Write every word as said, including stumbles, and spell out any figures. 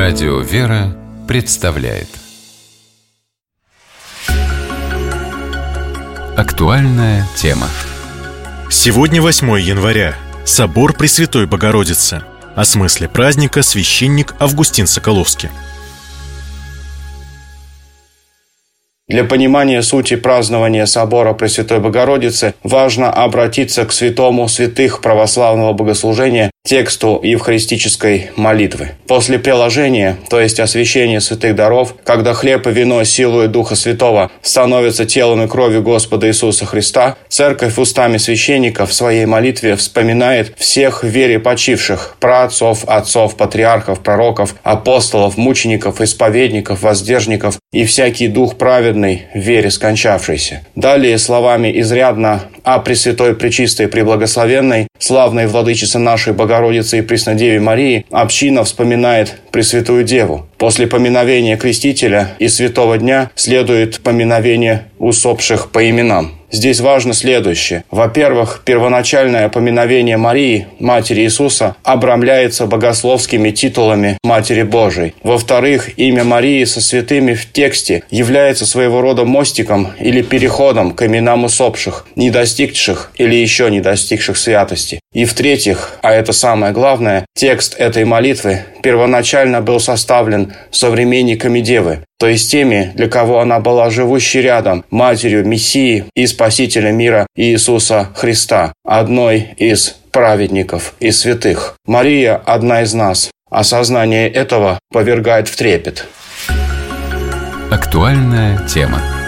Радио «Вера» представляет актуальная тема. Сегодня восьмое января. Собор Пресвятой Богородицы. О смысле праздника священник Августин Соколовский. Для понимания сути празднования собора Пресвятой Богородицы важно обратиться к святому святых православного богослужения, тексту евхаристической молитвы. После приложения, то есть освящения святых даров, когда хлеб и вино силою Духа Святого становятся телом и кровью Господа Иисуса Христа, Церковь устами священников в своей молитве вспоминает всех в вере почивших, праотцов, отцов, патриархов, пророков, апостолов, мучеников, исповедников, воздержников и всякий дух праведный, в вере скончавшийся. Далее словами изрядно о Пресвятой, Пречистой, Преблагословенной, славной Владычице нашей Богородице и Преснодеве Марии, община вспоминает Пресвятую Деву. После поминовения Крестителя и Святого Дня следует поминовение усопших по именам. Здесь важно следующее. Во-первых, первоначальное поминовение Марии, Матери Иисуса, обрамляется богословскими титулами Матери Божией. Во-вторых, имя Марии со святыми в тексте является своего рода мостиком или переходом к именам усопших, не достигших или еще не достигших святости. И в-третьих, а это самое главное, текст этой молитвы первоначально был составлен современниками Девы, то есть теми, для кого она была живущей рядом, матерью Мессии и Спасителя мира Иисуса Христа, одной из праведников и святых. Мария – одна из нас. Осознание этого повергает в трепет. Актуальная тема.